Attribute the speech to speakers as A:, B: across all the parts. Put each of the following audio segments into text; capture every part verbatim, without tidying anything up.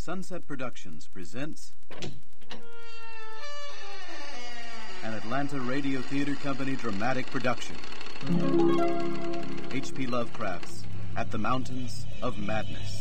A: Sunset Productions presents an Atlanta Radio Theater Company dramatic production. H P Lovecraft's At the Mountains of Madness.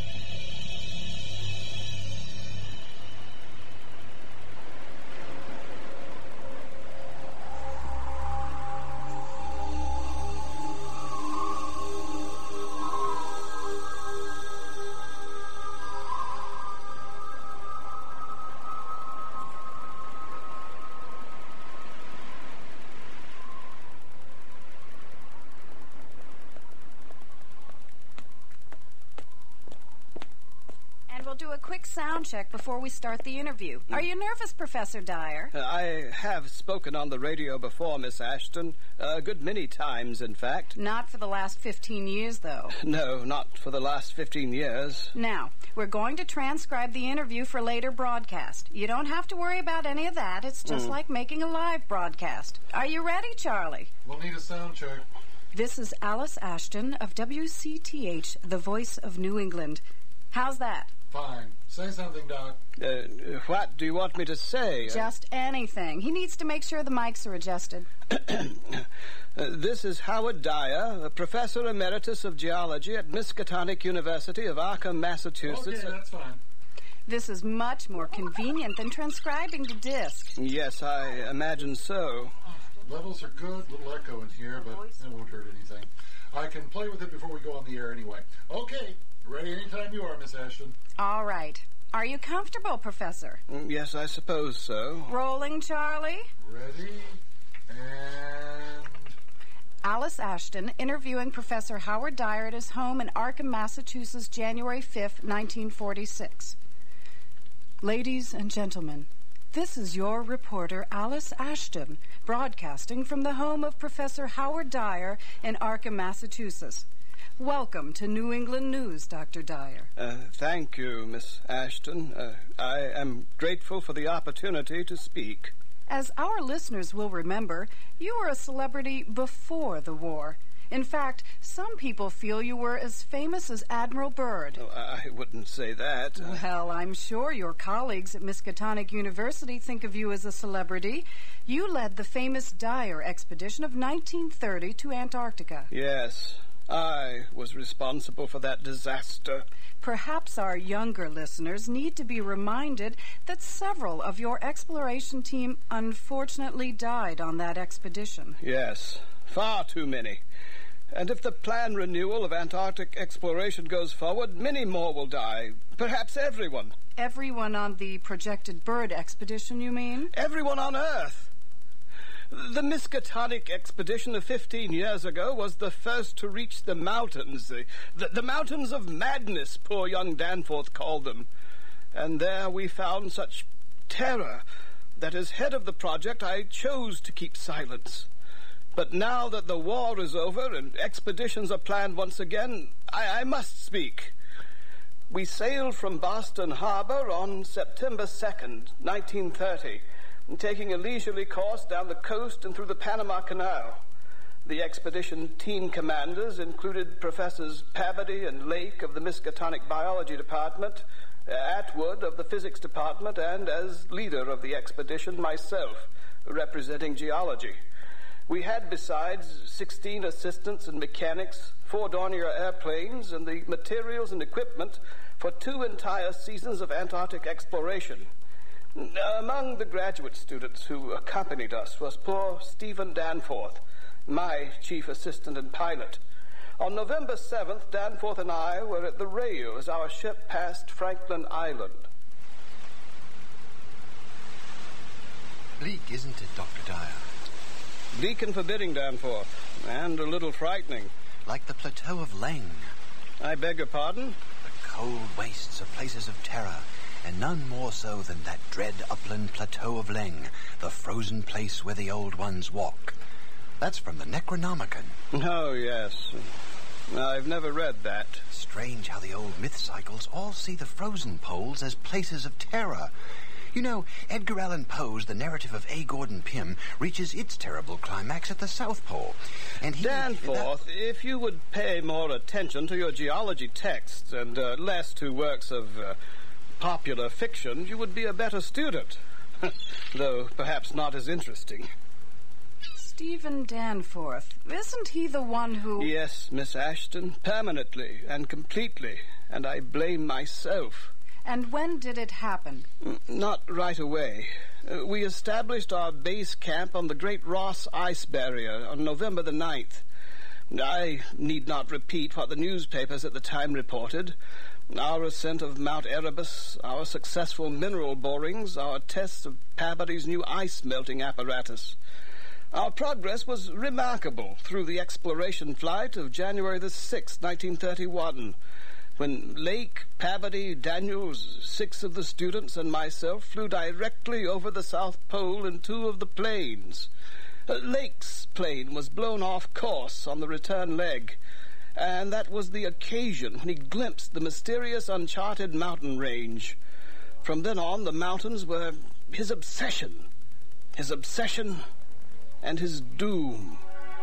B: Sound check before we start the interview. Are you nervous, Professor Dyer?
C: Uh, I have spoken on the radio before, Miss Ashton. A good many times, in fact.
B: Not for the last fifteen years, though.
C: No, not for the last fifteen years.
B: Now, we're going to transcribe the interview for later broadcast. You don't have to worry about any of that. It's just mm. like making a live broadcast. Are you ready, Charlie?
D: We'll need a sound check.
B: This is Alice Ashton of W C T H, the Voice of New England. How's that?
D: Fine. Say something, Doc.
C: Uh, what do you want me to say?
B: Just anything. He needs to make sure the mics are adjusted.
C: uh, this is Howard Dyer, a Professor Emeritus of Geology at Miskatonic University of Arkham, Massachusetts.
D: Okay, that's fine.
B: This is much more convenient than transcribing to disc.
C: Yes, I imagine so.
D: Levels are good, little echo in here, but it won't hurt anything. I can play with it before we go on the air anyway. Okay, ready anytime you are, Miss Ashton.
B: All right. Are you comfortable, Professor?
C: Yes, I suppose so.
B: Rolling, Charlie?
D: Ready, and...
B: Alice Ashton interviewing Professor Howard Dyer at his home in Arkham, Massachusetts, January fifth, nineteen forty-six. Ladies and gentlemen, this is your reporter, Alice Ashton, broadcasting from the home of Professor Howard Dyer in Arkham, Massachusetts. Welcome to New England News, Doctor Dyer.
C: Uh, thank you, Miss Ashton. Uh, I am grateful for the opportunity to speak.
B: As our listeners will remember, you were a celebrity before the war. In fact, some people feel you were as famous as Admiral Byrd.
C: Oh, I wouldn't say that.
B: Well, I'm sure your colleagues at Miskatonic University think of you as a celebrity. You led the famous Dyer expedition of nineteen thirty to Antarctica.
C: Yes, I was responsible for that disaster.
B: Perhaps our younger listeners need to be reminded that several of your exploration team unfortunately died on that expedition.
C: Yes, far too many. And if the planned renewal of Antarctic exploration goes forward, many more will die. Perhaps everyone.
B: Everyone on the projected Byrd expedition, you mean?
C: Everyone on Earth. The Miskatonic expedition of fifteen years ago was the first to reach the mountains, the, the, the mountains of madness, poor young Danforth called them. And there we found such terror that as head of the project I chose to keep silence. But now that the war is over and expeditions are planned once again, I, I must speak. We sailed from Boston Harbor on September second, nineteen thirty, taking a leisurely course down the coast and through the Panama Canal. The expedition team commanders included Professors Pabody and Lake of the Miskatonic Biology Department, Atwood of the Physics Department, and as leader of the expedition, myself, representing geology. We had, besides, sixteen assistants and mechanics, four Dornier airplanes, and the materials and equipment for two entire seasons of Antarctic exploration. Among the graduate students who accompanied us was poor Stephen Danforth, my chief assistant and pilot. On November seventh, Danforth and I were at the Rayo as our ship passed Franklin Island.
E: Bleak, isn't it, Doctor Dyer?
C: Bleak and forbidding, Danforth, and a little frightening.
E: Like the Plateau of Leng.
C: I beg your pardon?
E: The cold wastes are places of terror, and none more so than that dread upland Plateau of Leng, the frozen place where the old ones walk. That's from the Necronomicon.
C: Oh, yes. I've never read that.
E: Strange how the old myth cycles all see the frozen poles as places of terror. You know, Edgar Allan Poe's The Narrative of A. Gordon Pym reaches its terrible climax at the South Pole. And he...
C: Danforth, that... if you would pay more attention to your geology texts and uh, less to works of uh, popular fiction, you would be a better student. Though perhaps not as interesting.
B: Stephen Danforth, isn't he the one who...
C: Yes, Miss Ashton, permanently and completely, and I blame myself.
B: And when did it happen?
C: Not right away. Uh, we established our base camp on the Great Ross Ice Barrier on November the ninth. I need not repeat what the newspapers at the time reported. Our ascent of Mount Erebus, our successful mineral borings, our tests of Peabody's new ice-melting apparatus. Our progress was remarkable through the exploration flight of January the sixth, nineteen thirty-one, when Lake, Peabody, Daniels, six of the students, and myself flew directly over the South Pole in two of the planes. Uh, Lake's plane was blown off course on the return leg, and that was the occasion when he glimpsed the mysterious uncharted mountain range. From then on, the mountains were his obsession, his obsession and his doom.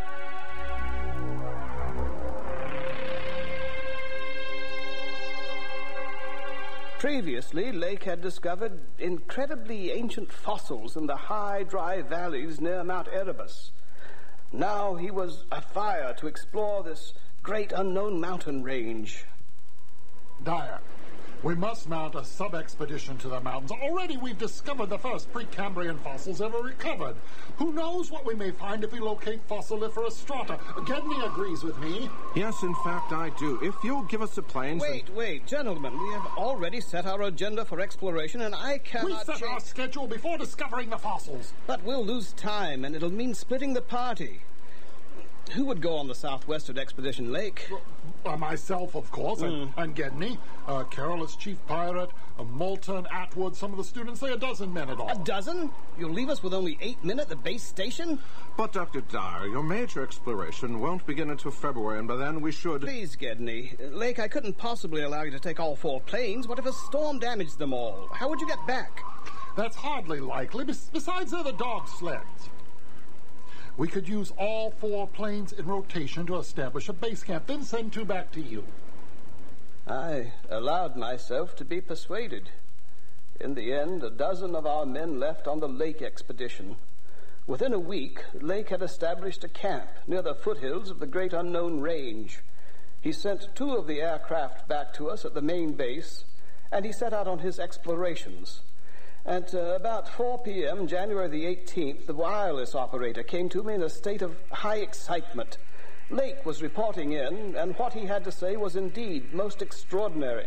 C: Previously, Lake had discovered incredibly ancient fossils in the high, dry valleys near Mount Erebus. Now he was afire to explore this great unknown mountain range.
D: Dyer, we must mount a sub-expedition to the mountains. Already we've discovered the first Precambrian fossils ever recovered. Who knows what we may find if we locate fossiliferous strata? Gedney agrees with me.
F: Yes, in fact, I do. If you'll give us the planes...
C: Wait,
F: and...
C: wait, gentlemen. We have already set our agenda for exploration, and I cannot...
D: We set
C: cha-
D: our schedule before discovering the fossils.
C: But we'll lose time, and it'll mean splitting the party. Who would go on the southwestern expedition, Lake?
D: Uh, myself, of course,
C: Mm.
D: and, and Gedney. Uh, Carroll as chief pirate, uh, Moulton, Atwood, some of the students, say a dozen men at all.
C: A dozen? You'll leave us with only eight men at the base station?
F: But, Doctor Dyer, your major exploration won't begin until February, and by then we should...
C: Please, Gedney. Lake, I couldn't possibly allow you to take all four planes. What if a storm damaged them all? How would you get back?
D: That's hardly likely. Bes- besides, they're the dog sleds. We could use all four planes in rotation to establish a base camp, then send two back to you.
C: I allowed myself to be persuaded. In the end, a dozen of our men left on the Lake expedition. Within a week, Lake had established a camp near the foothills of the Great Unknown Range. He sent two of the aircraft back to us at the main base, and he set out on his explorations. At uh, about four p.m., January the eighteenth, the wireless operator came to me in a state of high excitement. Lake was reporting in, and what he had to say was indeed most extraordinary.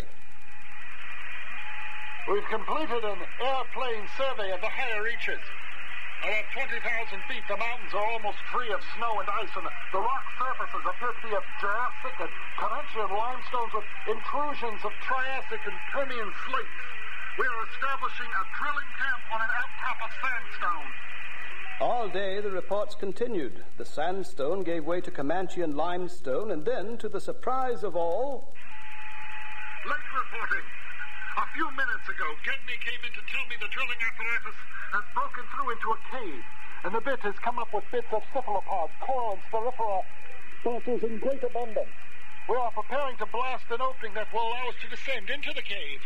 D: We've completed an airplane survey of the higher reaches. About twenty thousand feet, the mountains are almost free of snow and ice, and the rock surfaces appear to be of Jurassic and Comanchean limestones with intrusions of Triassic and Permian slates. We are establishing a drilling camp on an outcrop of sandstone.
C: All day the reports continued. The sandstone gave way to Comanchean limestone, and then, to the surprise of all...
D: Lake reporting. A few minutes ago, Gedney came in to tell me the drilling apparatus has broken through into a cave, and the bit has come up with bits of cephalopods, coral, and spirifera fossils in great abundance. We are preparing to blast an opening that will allow us to descend into the cave.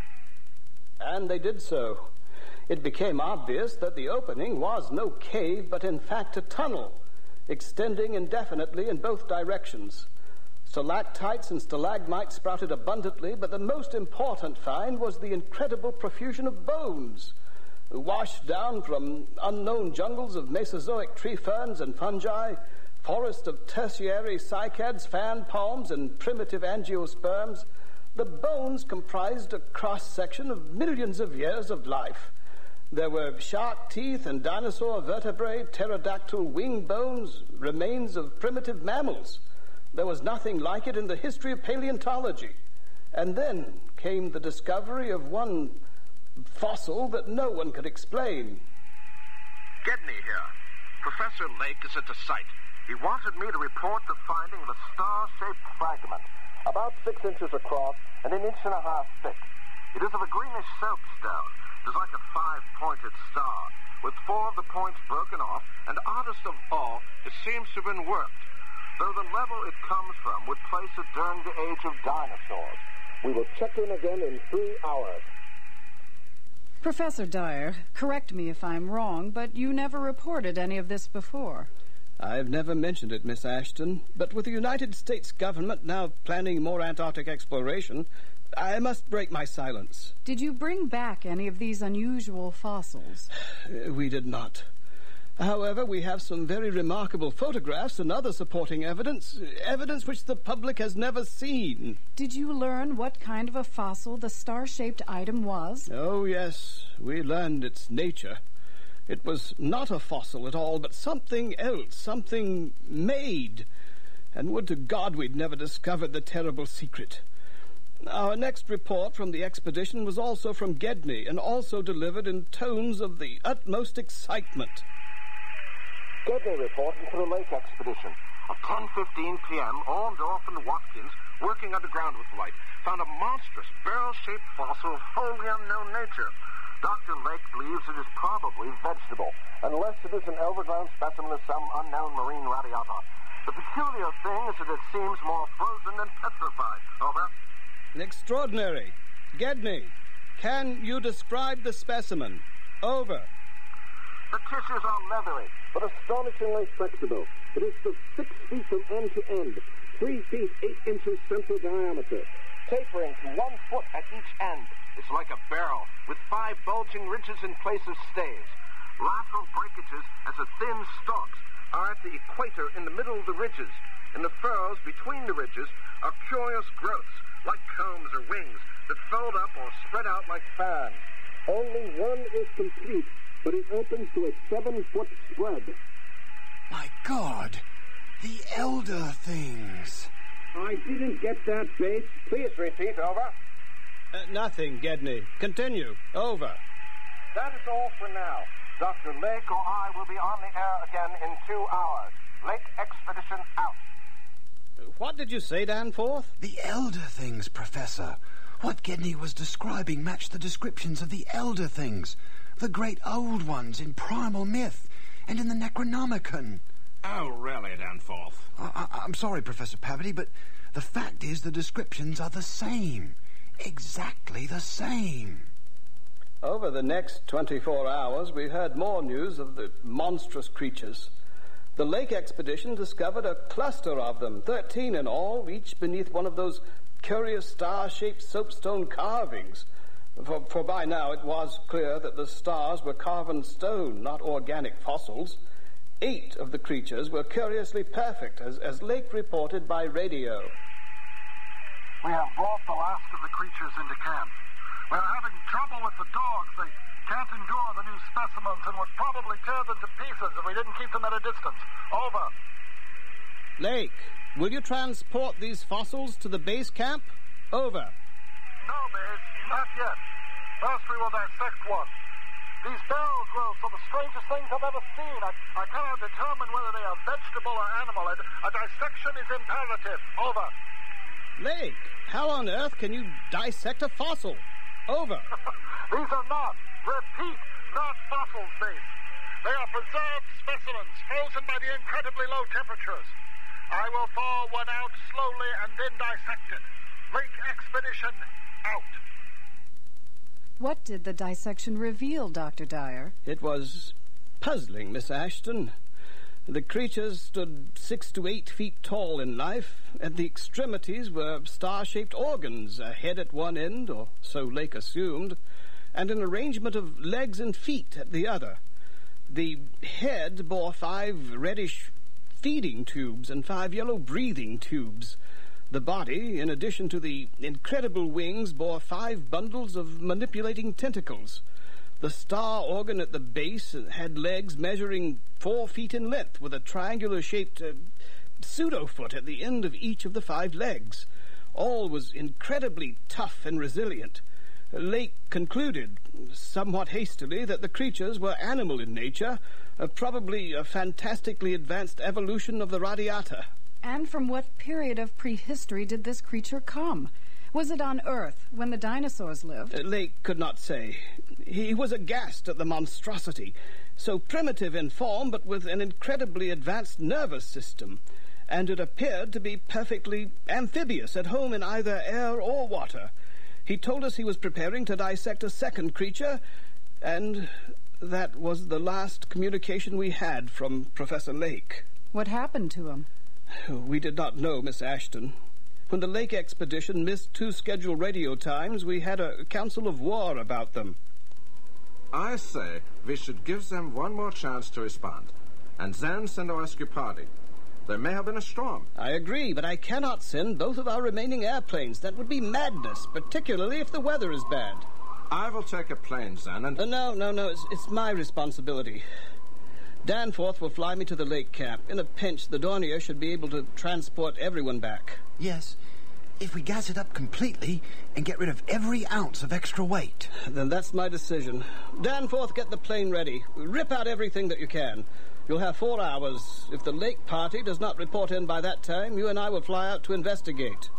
C: And they did so. It became obvious that the opening was no cave, but in fact a tunnel, extending indefinitely in both directions. Stalactites and stalagmites sprouted abundantly, but the most important find was the incredible profusion of bones, washed down from unknown jungles of Mesozoic tree ferns and fungi, forests of tertiary cycads, fan palms, and primitive angiosperms. The bones comprised a cross-section of millions of years of life. There were shark teeth and dinosaur vertebrae, pterodactyl wing bones, remains of primitive mammals. There was nothing like it in the history of paleontology. And then came the discovery of one fossil that no one could explain.
G: Gedney here. Professor Lake is at the site. He wanted me to report the finding of a star-shaped fragment, about six inches across and an inch and a half thick. It is of a greenish soapstone. It is like a five-pointed star, with four of the points broken off, and oddest of all, it seems to have been worked, though the level it comes from would place it during the age of dinosaurs. We will check in again in three hours.
B: Professor Dyer, correct me if I'm wrong, but you never reported any of this before.
C: I've never mentioned it, Miss Ashton, but with the United States government now planning more Antarctic exploration, I must break my silence.
B: Did you bring back any of these unusual fossils?
C: We did not. However, we have some very remarkable photographs and other supporting evidence, evidence which the public has never seen.
B: Did you learn what kind of a fossil the star-shaped item was?
C: Oh, yes. We learned its nature. It was not a fossil at all, but something else, something made. And would to God we'd never discovered the terrible secret. Our next report from the expedition was also from Gedney, and also delivered in tones of the utmost excitement.
G: Gedney reporting for the Lake expedition. At ten fifteen p.m., Orndorff and Watkins, working underground with light, found a monstrous barrel-shaped fossil of wholly unknown nature. Doctor Lake believes it is probably vegetable, unless it is an overgrown specimen of some unknown marine radiata. The peculiar thing is that it seems more frozen than petrified. Over.
C: Extraordinary. Gedney, can you describe the specimen? Over.
G: The tissues are leathery, but astonishingly flexible. It is to six feet from end to end, three feet eight inches central diameter, tapering to one foot at each end. It's like a barrel, with five bulging ridges in place of staves. Lateral breakages, as the thin stalks, are at the equator in the middle of the ridges. In the furrows between the ridges are curious growths, like combs or wings, that fold up or spread out like fans. Only one is complete, but it opens to a seven-foot spread.
E: My God, the elder things.
G: I didn't get that, Bates. Please repeat, over.
C: Uh, nothing, Gedney. Continue. Over.
G: That is all for now. Doctor Lake or I will be on the air again in two hours. Lake expedition out.
C: What did you say, Danforth?
E: The elder things, Professor. What Gedney was describing matched the descriptions of the elder things. The great old ones in primal myth and in the Necronomicon.
F: Oh, really, Danforth?
E: I, I, I'm sorry, Professor Pavity, but the fact is the descriptions are the same. Exactly the same.
C: Over the next twenty-four hours, we heard more news of the monstrous creatures. The Lake expedition discovered a cluster of them, thirteen in all, each beneath one of those curious star-shaped soapstone carvings. For, for by now it was clear that the stars were carven stone, not organic fossils. Eight of the creatures were curiously perfect, as, as Lake reported by radio.
D: We have brought the last of the creatures into camp. We're having trouble with the dogs. They can't endure the new specimens and would probably tear them to pieces if we didn't keep them at a distance. Over.
C: Lake, will you transport these fossils to the base camp? Over.
D: No, Bates, not yet. First we will dissect one. These barrel growths are the strangest things I've ever seen. I, I cannot determine whether they are vegetable or animal. A, a dissection is imperative. Over.
C: Lake, how on earth can you dissect a fossil? Over.
D: These are not, repeat, not fossils, Bates. They are preserved specimens, frozen by the incredibly low temperatures. I will thaw one out slowly and then dissect it. Lake expedition out.
B: What did the dissection reveal, Doctor Dyer?
C: It was puzzling, Miss Ashton. The creatures stood six to eight feet tall in life. At the extremities were star-shaped organs, a head at one end, or so Lake assumed, and an arrangement of legs and feet at the other. The head bore five reddish feeding tubes and five yellow breathing tubes. The body, in addition to the incredible wings, bore five bundles of manipulating tentacles. The star organ at the base had legs measuring four feet in length, with a triangular-shaped uh, pseudo-foot at the end of each of the five legs. All was incredibly tough and resilient. Lake concluded, somewhat hastily, that the creatures were animal in nature, uh, probably a fantastically advanced evolution of the radiata.
B: And from what period of prehistory did this creature come? Was it on Earth, when the dinosaurs lived?
C: Uh, Lake could not say. He was aghast at the monstrosity, so primitive in form, but with an incredibly advanced nervous system, and it appeared to be perfectly amphibious, at home in either air or water. He told us he was preparing to dissect a second creature, And that was the last communication we had from Professor Lake.
B: What happened to him?
C: We did not know, Miss Ashton. When the Lake expedition missed two scheduled radio times, we had a council of war about them.
F: I say we should give them one more chance to respond, and then send a rescue party. There may have been a storm.
C: I agree, but I cannot send both of our remaining airplanes. That would be madness, particularly if the weather is bad.
F: I will take a plane then, and...
C: Uh, no, no, no, it's, it's my responsibility. Danforth will fly me to the lake camp. In a pinch, the Dornier should be able to transport everyone back.
E: Yes, if we gas it up completely and get rid of every ounce of extra weight.
C: Then that's my decision. Danforth, get the plane ready. Rip out everything that you can. You'll have four hours. If the lake party does not report in by that time, you and I will fly out to investigate.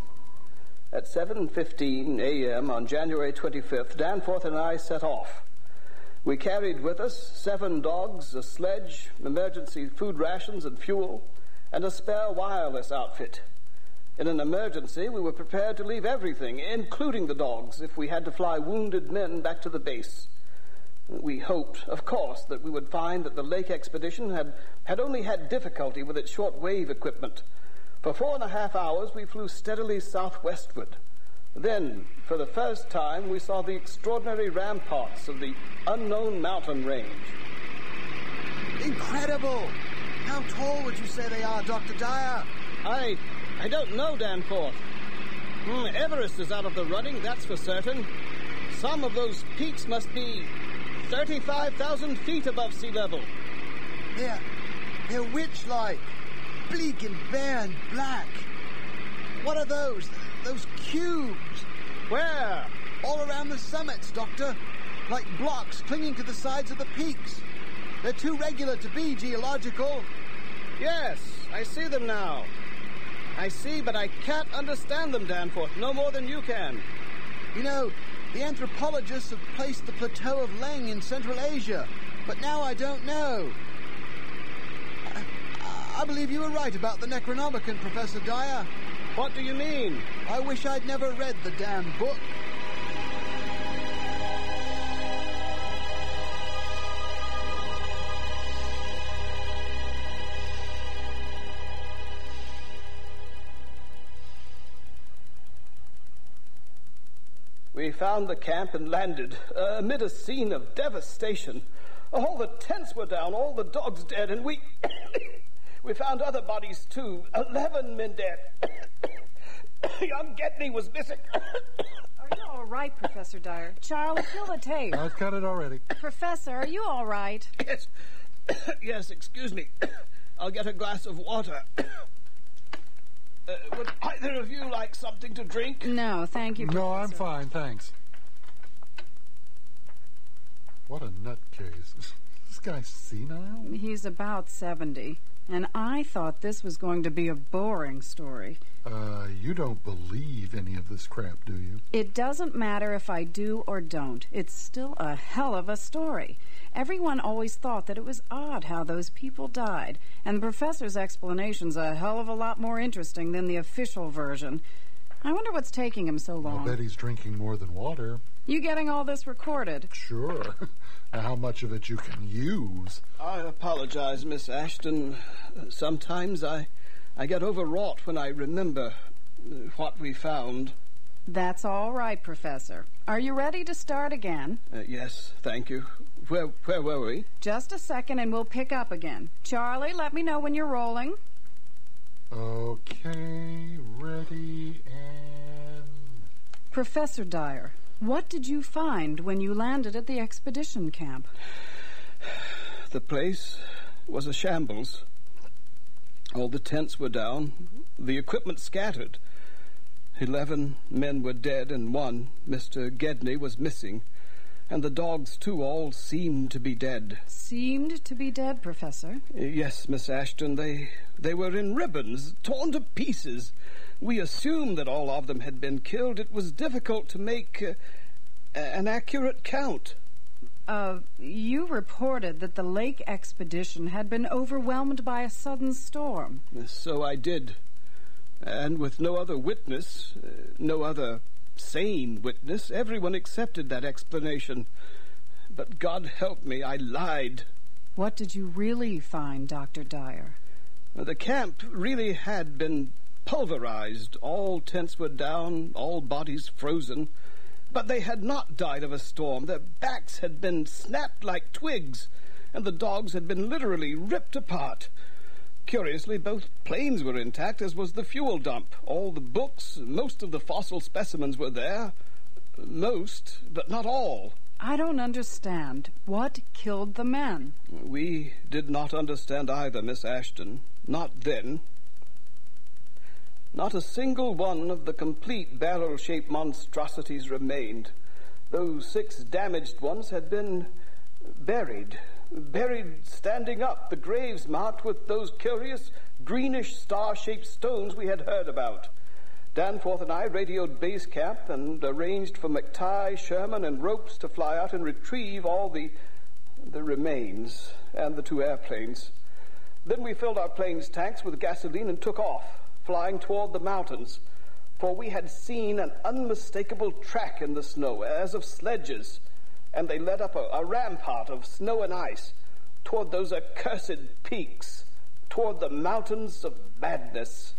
C: At seven fifteen a.m. on January twenty-fifth, Danforth and I set off. We carried with us seven dogs, a sledge, emergency food rations and fuel, and a spare wireless outfit. In an emergency, we were prepared to leave everything, including the dogs, if we had to fly wounded men back to the base. We hoped, of course, that we would find that the Lake expedition had, had only had difficulty with its short-wave equipment. For four and a half hours, we flew steadily southwestward. Then, for the first time, we saw the extraordinary ramparts of the unknown mountain range.
E: Incredible! How tall would you say they are, Doctor Dyer?
C: I... I don't know, Danforth. Hmm, Everest is out of the running, that's for certain. Some of those peaks must be thirty-five thousand feet above sea level.
E: They're... they're witch-like. Bleak and bare and black. What are those? Those cubes?
C: Where?
E: All around the summits, Doctor. Like blocks clinging to the sides of the peaks. They're too regular to be geological.
C: Yes, I see them now. I see, but I can't understand them, Danforth, no more than you can.
E: You know, the anthropologists have placed the plateau of Leng in Central Asia, but now I don't know. I believe you were right about the Necronomicon, Professor Dyer.
C: What do you mean?
E: I wish I'd never read the damn book.
C: We found the camp and landed uh, amid a scene of devastation. All the tents were down, all the dogs dead, and we... We found other bodies, too. Eleven men dead. Young Gedney was missing.
B: Are you all right, Professor Dyer? Charlie, kill the tape.
H: I've cut it already.
B: Professor, are you all right?
C: Yes. Yes, excuse me. I'll get a glass of water. Uh, would either of you like something to drink?
B: No, thank you, Professor.
H: No, I'm fine, thanks. What a nutcase. This guy's senile?
B: He's about seventy. And I thought this was going to be a boring story.
H: Uh, you don't believe any of this crap, do you?
B: It doesn't matter if I do or don't. It's still a hell of a story. Everyone always thought that it was odd how those people died, and the professor's explanation's a hell of a lot more interesting than the official version. I wonder what's taking him so long.
H: I'll bet he's drinking more than water.
B: You getting all this recorded?
H: Sure. How much of it you can use?
C: I apologize, Miss Ashton. Sometimes I, I get overwrought when I remember what we found.
B: That's all right, Professor. Are you ready to start again?
C: Uh, yes, thank you. Where, where were we?
B: Just a second and we'll pick up again. Charlie, let me know when you're rolling.
H: Okay, ready, and...
B: Professor Dyer, what did you find when you landed at the expedition camp?
C: The place was a shambles. All the tents were down, the equipment scattered. Eleven men were dead and one, Mister Gedney, was missing. And the dogs, too, all seemed to be dead.
B: Seemed to be dead, Professor?
C: Yes, Miss Ashton, they, they were in ribbons, torn to pieces. We assumed that all of them had been killed. It was difficult to make uh, an accurate count.
B: Uh, you reported that the lake expedition had been overwhelmed by a sudden storm.
C: So I did. And with no other witness, uh, no other sane witness, everyone accepted that explanation. But God help me, I lied.
B: What did you really find, Doctor Dyer?
C: The camp really had been pulverized. All tents were down, all bodies frozen. But they had not died of a storm. Their backs had been snapped like twigs, and the dogs had been literally ripped apart. Curiously, both planes were intact, as was the fuel dump. All the books, most of the fossil specimens were there. Most, but not all.
B: I don't understand. What killed the men?
C: We did not understand either, Miss Ashton. Not then. Not a single one of the complete barrel-shaped monstrosities remained. Those six damaged ones had been buried. Buried standing up, the graves marked with those curious greenish star-shaped stones we had heard about. Danforth and I radioed base camp and arranged for McTighe, Sherman, and Ropes to fly out and retrieve all the the remains and the two airplanes. Then we filled our planes' tanks with gasoline and took off, flying toward the mountains, for we had seen an unmistakable track in the snow, as of sledges, and they led up a, a rampart of snow and ice toward those accursed peaks, toward the mountains of madness.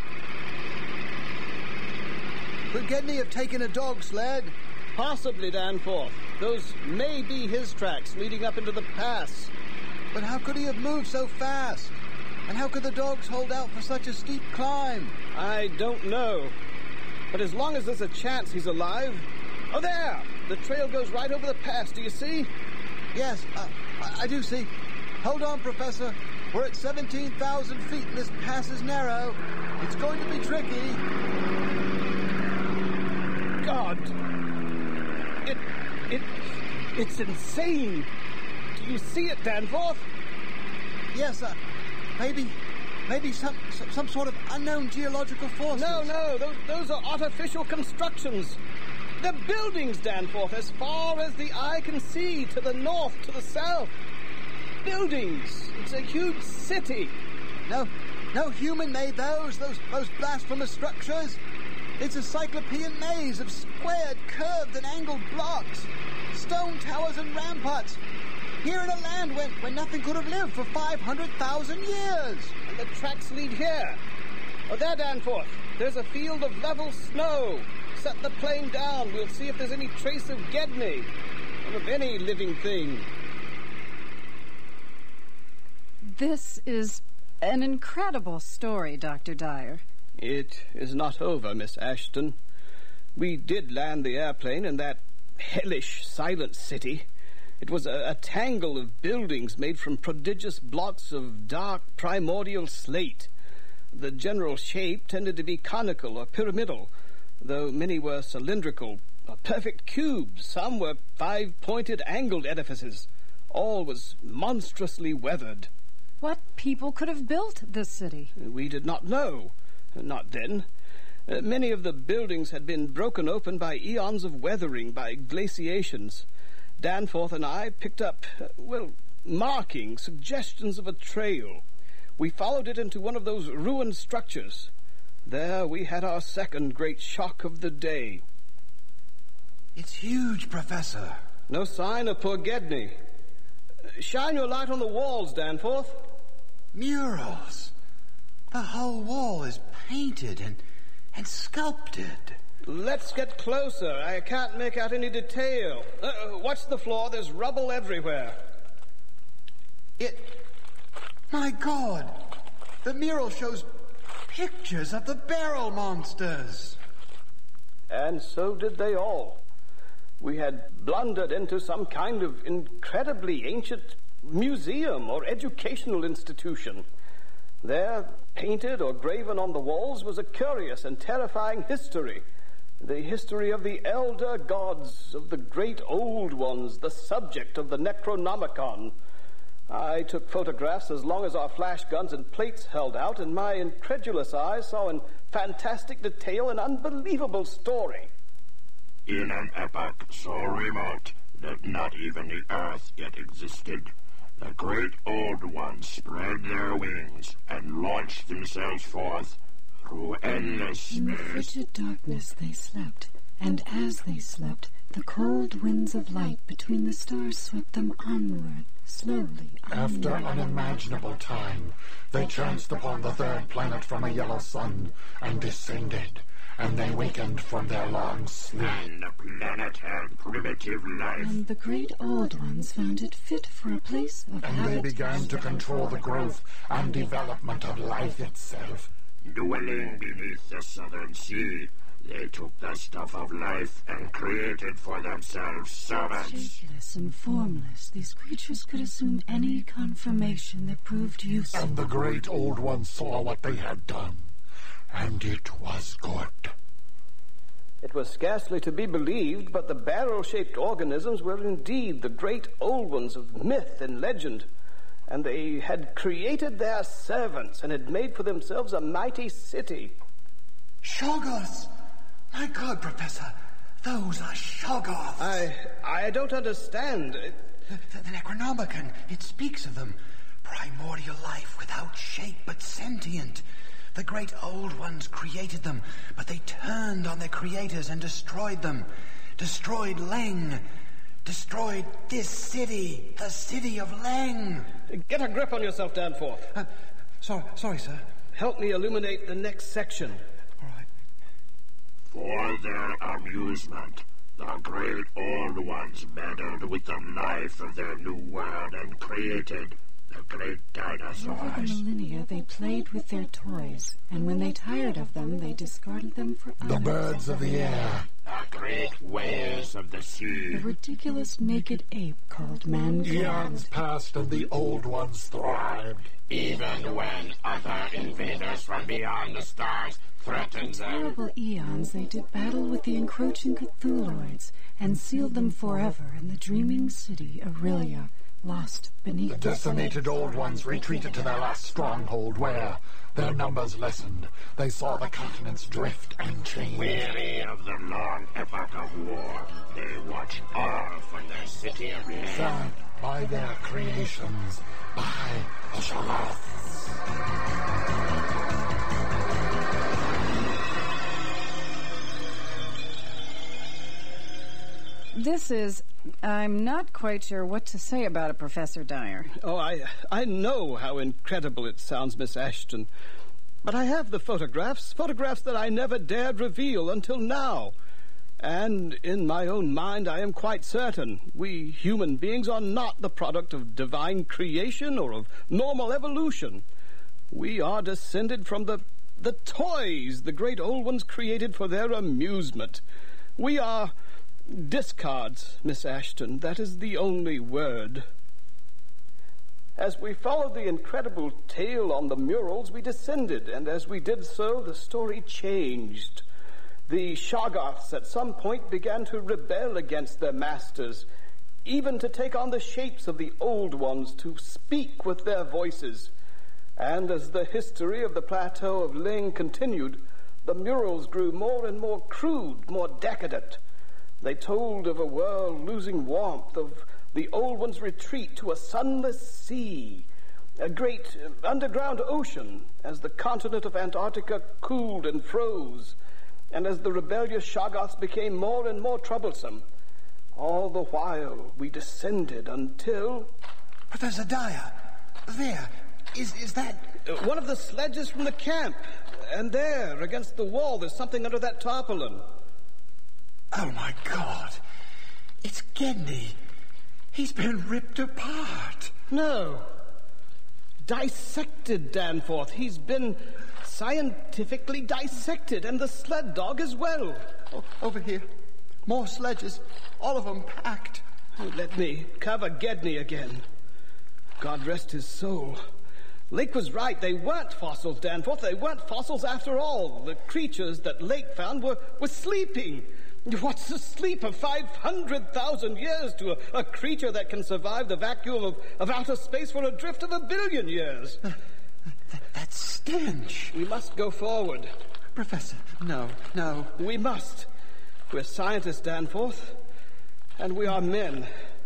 I: Could Gedney have taken a dog sled?
C: Possibly, Danforth. Those may be his tracks leading up into the pass.
I: But how could he have moved so fast? And how could the dogs hold out for such a steep climb?
C: I don't know. But as long as there's a chance he's alive... Oh, there! The trail goes right over the pass. Do you see?
I: Yes, uh, I, I do see. Hold on, Professor. We're at seventeen thousand feet and this pass is narrow. It's going to be tricky.
C: God! It... it... it's insane! Do you see it, Danforth?
I: Yes, uh, maybe... maybe some, some some sort of unknown geological force.
C: No, no, those, those are artificial constructions. They're buildings, Danforth, as far as the eye can see, to the north, to the south. Buildings. It's a huge city.
I: No, no human made those, those, those blasphemous structures. It's a cyclopean maze of squared, curved, and angled blocks, stone towers and ramparts, here in a land when, when nothing could have lived for five hundred thousand years.
C: And the tracks lead here. Oh, there, Danforth. There's a field of level snow. Set the plane down. We'll see if there's any trace of Gedney, or of any living thing.
B: This is an incredible story, Doctor Dyer.
C: It is not over, Miss Ashton. We did land the airplane in that hellish, silent city. It was a, a tangle of buildings made from prodigious blocks of dark, primordial slate. The general shape tended to be conical or pyramidal, though many were cylindrical, perfect cubes. Some were five-pointed, angled edifices. All was monstrously weathered.
B: What people could have built this city?
C: We did not know. Not then. Uh, many of the buildings had been broken open by eons of weathering, by glaciations. Danforth and I picked up, uh, well, markings, suggestions of a trail. We followed it into one of those ruined structures. There we had our second great shock of the day.
E: It's huge, Professor.
C: No sign of poor Gedney. Shine your light on the walls, Danforth.
E: Murals. The whole wall is painted and, and sculpted.
C: Let's get closer. I can't make out any detail. Uh, watch the floor. There's rubble everywhere.
I: It... My God! The mural shows pictures of the barrel monsters.
C: And so did they all. We had blundered into some kind of incredibly ancient museum or educational institution. There, painted or graven on the walls, was a curious and terrifying history. The history of the elder gods, of the great old ones, the subject of the Necronomicon. I took photographs as long as our flash guns and plates held out, and my incredulous eyes saw in fantastic detail an unbelievable story.
J: In an epoch so remote that not even the earth yet existed, the great old ones spread their wings and launched themselves forth through endless space.
K: In the frigid darkness they slept,
B: And as they slept, the cold winds of light between the stars swept them onward, slowly onward.
J: After unimaginable time, they chanced upon the third planet from a yellow sun, and descended, and they wakened from their long sleep.
K: And the planet had primitive life.
B: And the great old ones found it fit for a place of
J: And
B: habitation.
J: they began to control the growth and development of life itself.
K: Dwelling beneath the southern sea, they took the stuff of life and created for themselves servants.
B: Shapeless and formless, these creatures could assume any conformation that proved useful.
J: And the great old ones saw what they had done, and it was good.
C: It was scarcely to be believed, but the barrel-shaped organisms were indeed the great old ones of myth and legend, and they had created their servants and had made for themselves a mighty city.
I: Shoggoths! My God, Professor, those are Shoggoths.
C: I I don't understand.
I: The, the, the Necronomicon, it speaks of them. Primordial life without shape but sentient. The great old ones created them, but they turned on their creators and destroyed them. Destroyed Leng. Destroyed this city, the city of Leng.
C: Get a grip on yourself, Danforth.
I: Uh, sorry, sorry, sir.
C: Help me illuminate the next section.
K: For their amusement, the great old ones meddled with the life of their new world and created the great dinosaurs.
B: Over the millennia, they played with their toys, and when they tired of them, they discarded them for others.
J: The birds of the air.
K: The great whales of the sea.
B: The ridiculous naked ape called mankind.
J: Eons passed and the old ones thrived.
K: Even when other invaders from beyond the stars threatened them.
B: Terrible eons, they did battle with the encroaching Cthulhuids and sealed them forever in the dreaming city Aurelia, lost beneath
J: the decimated old ones retreated to their last stronghold where their numbers lessened. They saw the continents drift and change.
K: Weary of the long epoch of war, they watched all from their city of land.
J: Fed by their creations, by the Shoggoths.
B: This is... I'm not quite sure what to say about it, Professor Dyer.
C: Oh, I I know how incredible it sounds, Miss Ashton. But I have the photographs, photographs that I never dared reveal until now. And in my own mind, I am quite certain we human beings are not the product of divine creation or of normal evolution. We are descended from the, the toys the great old ones created for their amusement. We are... discards, Miss Ashton. That is the only word. As we followed the incredible tale on the murals, we descended, and as we did so, the story changed. The Shoggoths at some point began to rebel against their masters, even to take on the shapes of the old ones, to speak with their voices. And as the history of the plateau of Leng continued, the murals grew more and more crude, more decadent. They told of a world losing warmth, of the old one's retreat to a sunless sea, a great underground ocean, as the continent of Antarctica cooled and froze, and as the rebellious Shoggoths became more and more troublesome. All the while we descended until...
I: Professor Dyer, there, is, is that...
C: Uh, one of the sledges from the camp, and there, against the wall, there's something under that tarpaulin.
I: Oh, my God. It's Gedney. He's been ripped apart.
C: No. Dissected, Danforth. He's been scientifically dissected, and the sled dog as well.
I: Oh, over here. More sledges. All of them packed.
C: Oh, let me cover Gedney again. God rest his soul. Lake was right. They weren't fossils, Danforth. They weren't fossils after all. The creatures that Lake found were, were sleeping. What's the sleep of five hundred thousand years to a, a creature that can survive the vacuum of, of outer space for a drift of a billion years?
I: Uh, that, that stench.
C: We must go forward.
I: Professor, no, no.
C: We must. We're scientists, Danforth, and we are men.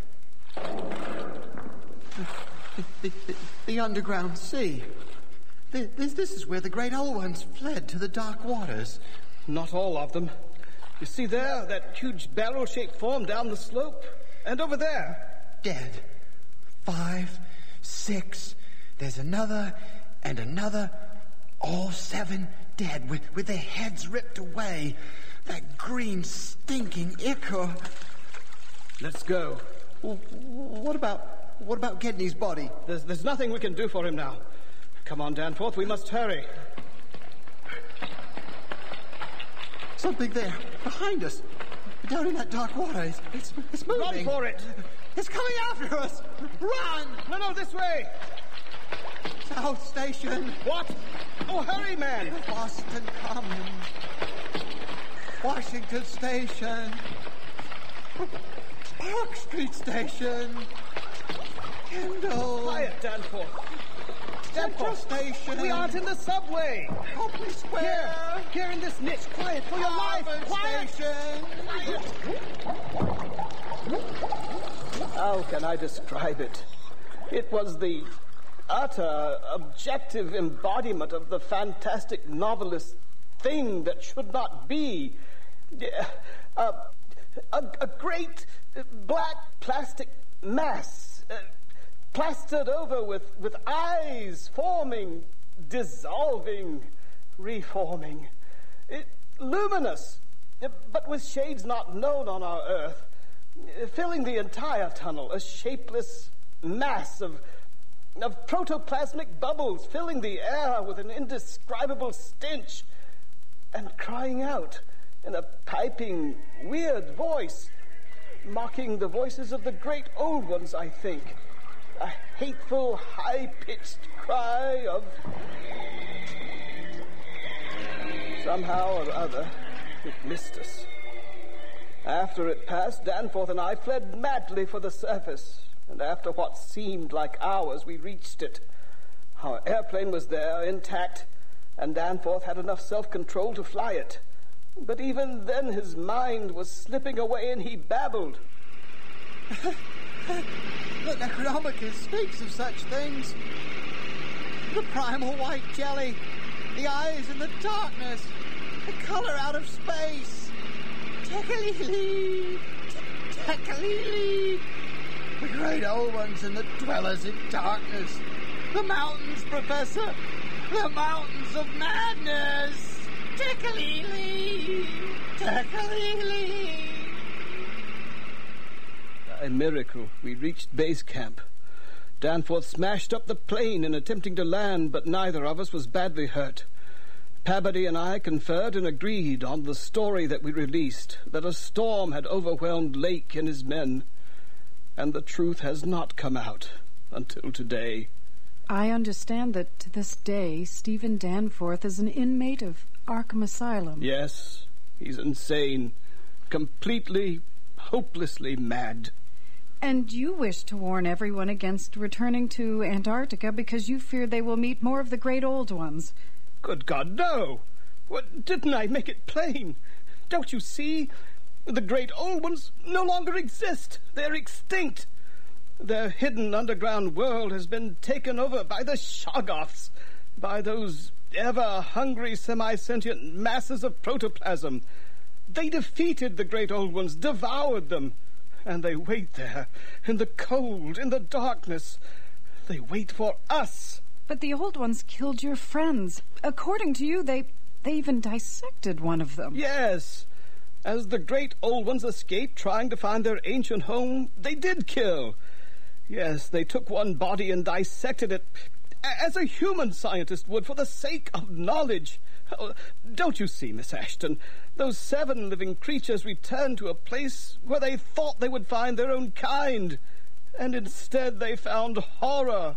I: The, the, the, the underground sea. The, this, this is where the great old ones fled to the dark waters.
C: Not all of them. You see there, that huge barrel-shaped form down the slope? And over there?
I: Dead. Five, six, there's another and another. All seven dead, with, with their heads ripped away. That green, stinking ichor.
C: Let's go.
I: Well, what about, what about Gedney's body?
C: There's, there's nothing we can do for him now. Come on, Danforth, we must hurry.
I: Something there, behind us. Down in that dark water. It's, it's, it's moving.
C: Run for it!
I: It's coming after us! Run!
C: No, no, this way!
I: South Station.
C: What? Oh, hurry, man!
I: Boston Common. Washington Station. Park Street Station. Kendall.
C: Quiet, Danforth.
I: Central Station.
C: We aren't in the subway.
I: Copley Square.
C: Here, here in this niche. Quiet, for your life. Quiet.
I: Station.
C: How can I describe it? It was the utter, objective embodiment of the fantastic novelist thing that should not be. A, a, a great black plastic mass, uh, plastered over with, with eyes forming, dissolving, reforming. It, luminous, but with shades not known on our earth, filling the entire tunnel, a shapeless mass of, of protoplasmic bubbles filling the air with an indescribable stench and crying out in a piping, weird voice, mocking the voices of the great old ones, I think. A hateful, high-pitched cry of... Somehow or other, it missed us. After it passed, Danforth and I fled madly for the surface, and after what seemed like hours, we reached it. Our airplane was there, intact, and Danforth had enough self-control to fly it. But even then his mind was slipping away and he babbled.
I: The Necronomicon speaks of such things. The primal white jelly, the eyes in the darkness, the color out of space. Tekalili, Tekalili. The great old ones and the dwellers in darkness. The mountains, Professor. The mountains of madness. Tekalili, Tekalili.
C: A miracle. We reached base camp. Danforth smashed up the plane in attempting to land, but neither of us was badly hurt. Pabody and I conferred and agreed on the story that we released, that a storm had overwhelmed Lake and his men, and the truth has not come out until today.
B: I understand that to this day Stephen Danforth is an inmate of Arkham Asylum.
C: Yes, he's insane, completely, hopelessly mad.
B: And you wish to warn everyone against returning to Antarctica because you fear they will meet more of the great old ones.
C: Good God, no! What, didn't I make it plain? Don't you see? The great old ones no longer exist. They're extinct. Their hidden underground world has been taken over by the Shoggoths, by those ever-hungry semi-sentient masses of protoplasm. They defeated the great old ones, devoured them, and they wait there, in the cold, in the darkness. They wait for us.
B: But the old ones killed your friends. According to you, they, they even dissected one of them.
C: Yes. As the great old ones escaped trying to find their ancient home, they did kill. Yes, they took one body and dissected it, as a human scientist would, for the sake of knowledge. Oh, don't you see, Miss Ashton? Those seven living creatures returned to a place where they thought they would find their own kind, and instead they found horror.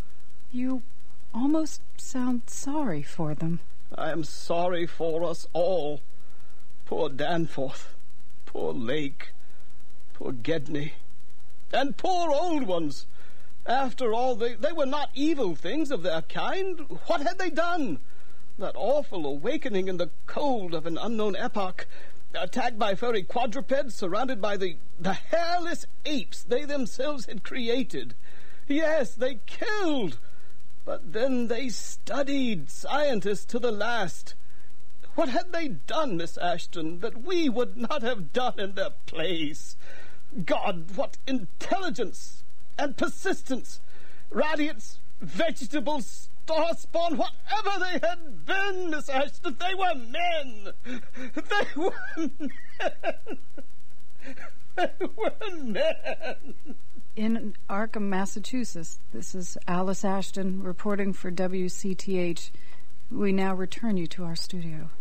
B: You almost sound sorry for them.
C: I am sorry for us all. Poor Danforth, poor Lake, poor Gedney, and poor old ones. After all, they, they were not evil things of their kind. What had they done? That awful awakening in the cold of an unknown epoch, attacked by furry quadrupeds, surrounded by the, the hairless apes they themselves had created. Yes, they killed, but then they studied, scientists to the last. What had they done, Miss Ashton, that we would not have done in their place? God, what intelligence and persistence! Radiance, vegetables, star spawn, whatever they had been, Miss Ashton, they were men! They were men! They were men!
B: In Arkham, Massachusetts, this is Alice Ashton reporting for W C T H. We now return you to our studio.